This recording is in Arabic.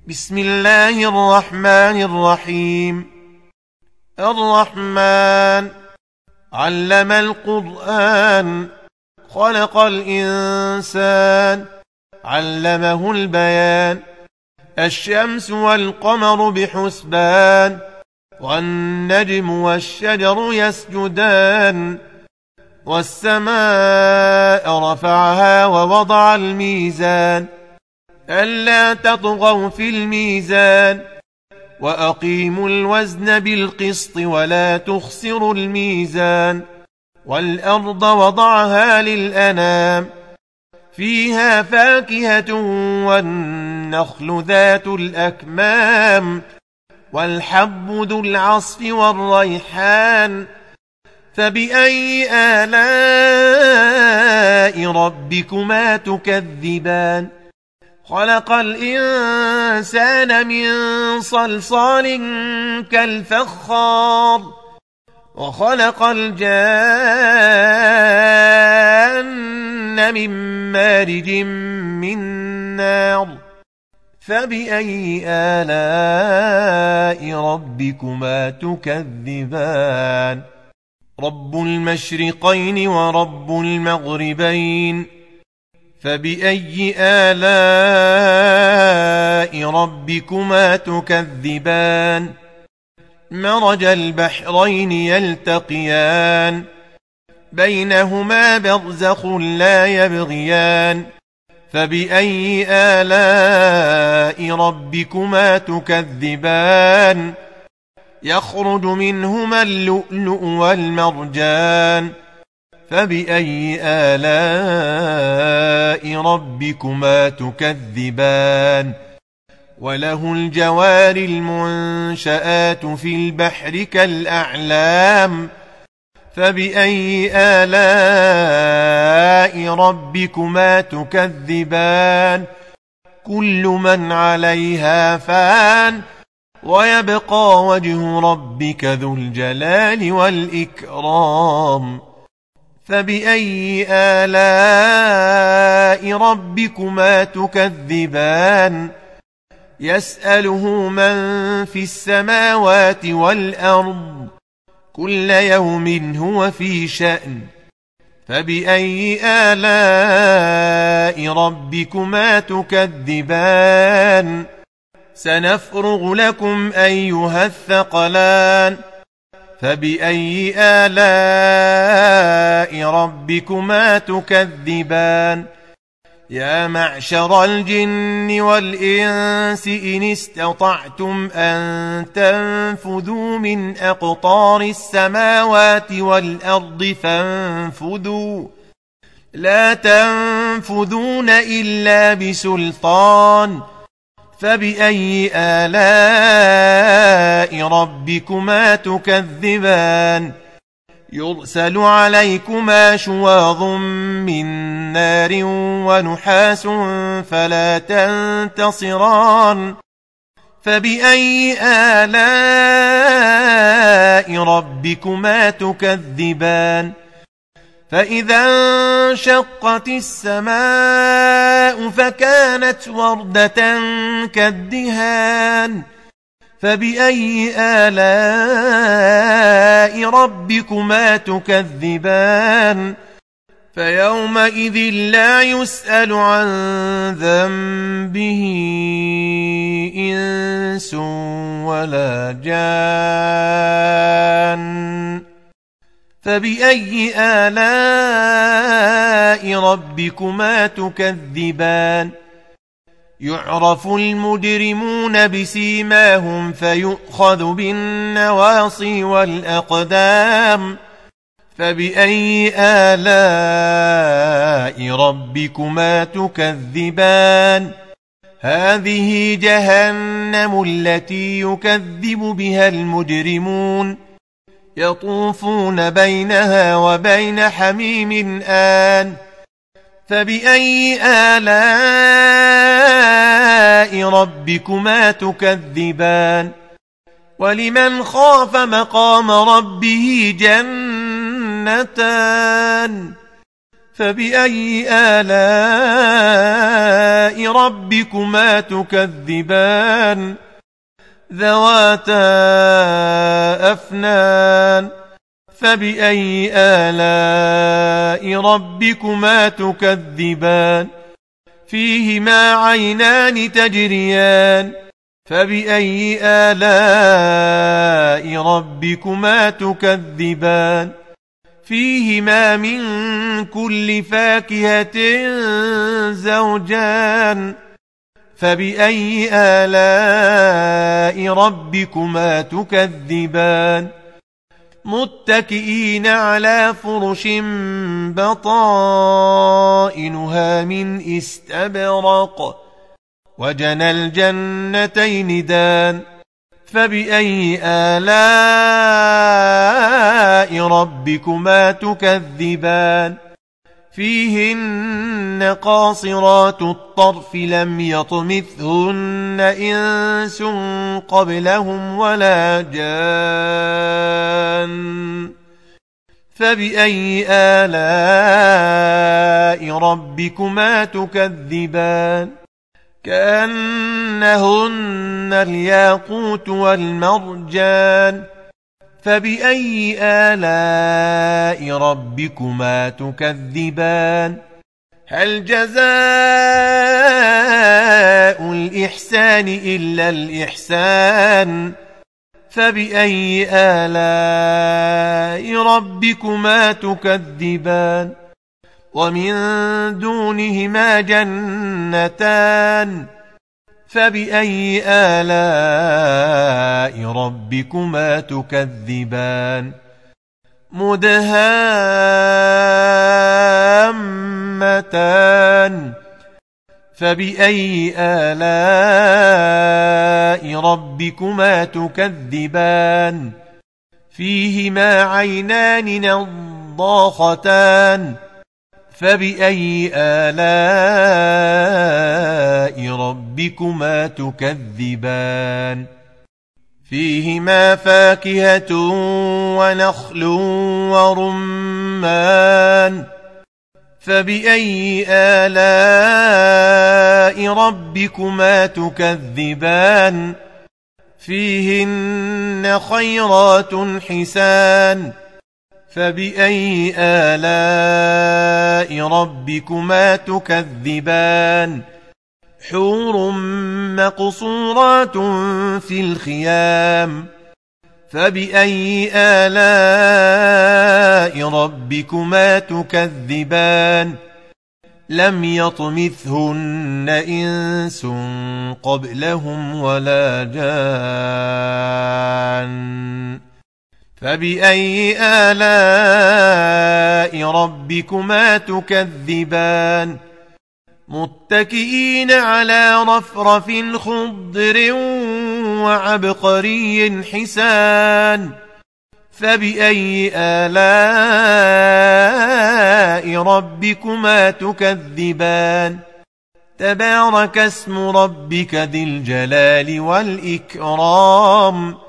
بسم الله الرحمن الرحيم. الرحمن علم القرآن، خلق الإنسان، علمه البيان. الشمس والقمر بحسبان، والنجم والشجر يسجدان. والسماء رفعها ووضع الميزان، ألا تطغوا في الميزان، وأقيموا الوزن بالقسط ولا تخسروا الميزان. والأرض وضعها للأنام، فيها فاكهة والنخل ذات الأكمام، والحب ذو العصف والريحان. فبأي آلاء ربكما تكذبان؟ خلق الإنسان من صلصال كالفخار، وخلق الجان من مارج من نار. فبأي آلاء ربكما تكذبان؟ رب المشرقين ورب المغربين، فبأي آلاء ربكما تكذبان؟ مرج البحرين يلتقيان، بينهما برزخ لا يبغيان. فبأي آلاء ربكما تكذبان؟ يخرج منهما اللؤلؤ والمرجان. فبأي آلاء ربكما تكذبان؟ وله الجوار المنشآت في البحر كالأعلام. فبأي آلاء ربكما تكذبان؟ كل من عليها فان، ويبقى وجه ربك ذو الجلال والإكرام. فبأي آلاء ربكما تكذبان؟ يسأله من في السماوات والأرض، كل يوم هو في شأن. فبأي آلاء ربكما تكذبان؟ سنفرغ لكم أيها الثقلان. فبأي آلاء ربكما تكذبان؟ يا معشر الجن والإنس إن استطعتم أن تنفذوا من أقطار السماوات والأرض فانفذوا، لا تنفذون إلا بسلطان. فبأي آلاء ربكما تكذبان؟ يرسل عليكما شواظ من نار ونحاس فلا تنتصران. فبأي آلاء ربكما تكذبان؟ فإذا انشقت السماء فكانت وردة كالدهان. فبأي آلاء ربكما تكذبان؟ فيومئذ لا يسأل عن ذنبه إنس ولا جان. فبأي آلاء ربكما تكذبان؟ يعرف المجرمون بسيماهم فيؤخذ بالنواصي والأقدام. فبأي آلاء ربكما تكذبان؟ هذه جهنم التي يكذب بها المجرمون، يطوفون بينها وبين حميم آن. فبأي آلاء ربكما تكذبان؟ ولمن خاف مقام ربه جنتان، فبأي آلاء ربكما تكذبان ذواتا أفنان فبأي آلاء ربكما تكذبان فيهما عينان تجريان فبأي آلاء ربكما تكذبان فيهما من كل فاكهة زوجان فبأي آلاء ربكما تكذبان متكئين على فرش بطائنها من استبرق وجنى الجنتين دان فبأي آلاء ربكما تكذبان فيهن قاصرات الطرف لم يطمثهن إنس قبلهم ولا جان فبأي آلاء ربكما تكذبان كأنهن الياقوت والمرجان فبأي آلاء ربكما تكذبان هل جزاء الإحسان إلا الإحسان فبأي آلاء ربكما تكذبان ومن دونهما جنتان فبأي آلاء ربكما تكذبان مدهامتان فبأي آلاء ربكما تكذبان فيهما عينان نضاختان فبأي آلاء ربكما تكذبان فيهما فاكهة ونخل ورمان فبأي آلاء ربكما تكذبان فيهن خيرات حسان فبأي آلاء ربكما تكذبان حور مقصورات في الخيام فبأي آلاء ربكما تكذبان لم يطمثهن إنس قبلهم ولا جان فبأي آلاء ربكما تكذبان متكئين على رفرف خضر وعبقري حسان فبأي آلاء ربكما تكذبان تبارك اسم ربك ذي الجلال والإكرام